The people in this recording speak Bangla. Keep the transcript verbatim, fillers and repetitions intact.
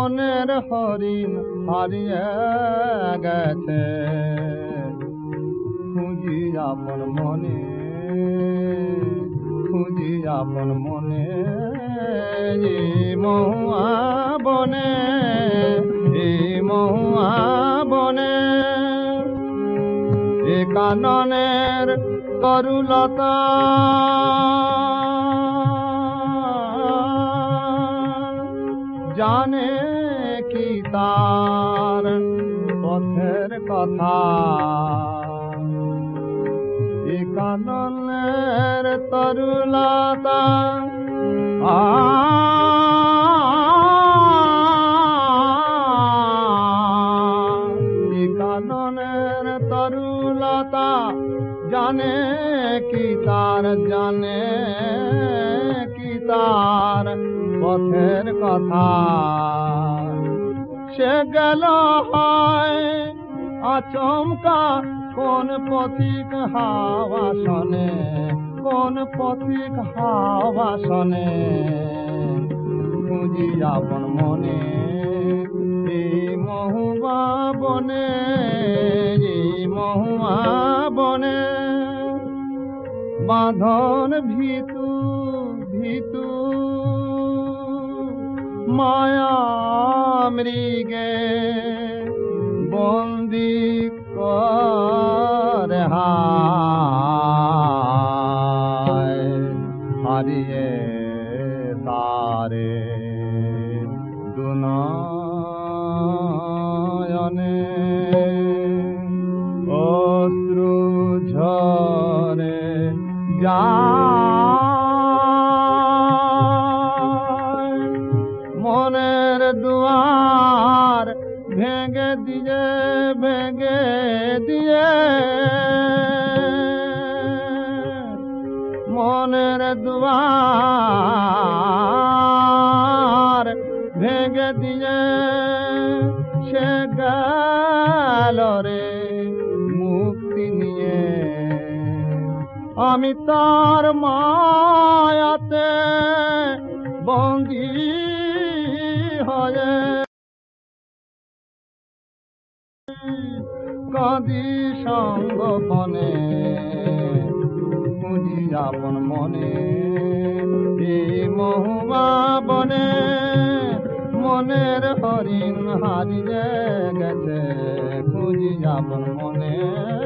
মনের হরিণ হারিয়ে গেছে খুঁজি আপন মনে খুঁজি আপন মনে মহুয়া বনে মহুয়া বনে এ কাননের তরুলতা জানে কি তার পথের কথা এ কাননের তরুলতা এ কাননের তরুলতা জানে কি তার জানে কি তার পথের কথা সে গেল হয় আচমকা কোন পথিক হাওয়া শোনে কোন পথিক হাওয়া শোনে খুঁজি আপন মনে এই মহুয়া বনে এই মহুয়া বনে বাঁধন ভিতু ভিতু মায়া মৃগে বন্দি করে হারিয়ে তারে দুনয়নে অশ্রু ঝরে যায় মনের দুয়ার ভেঙে দিয়ে ভেঙে দিয়ে মনের দুয়ার ভেঙে দিয়ে সে গেল রে মুক্তি নিয়ে আমি তার মায়াতে বন্দী হয়ে কাঁদি সঙ্গপনে খুঁজি আপন মনে এই মহুয়া বনে মনের হরিণ হারিয়ে গেছে খুঁজি আপন মনে।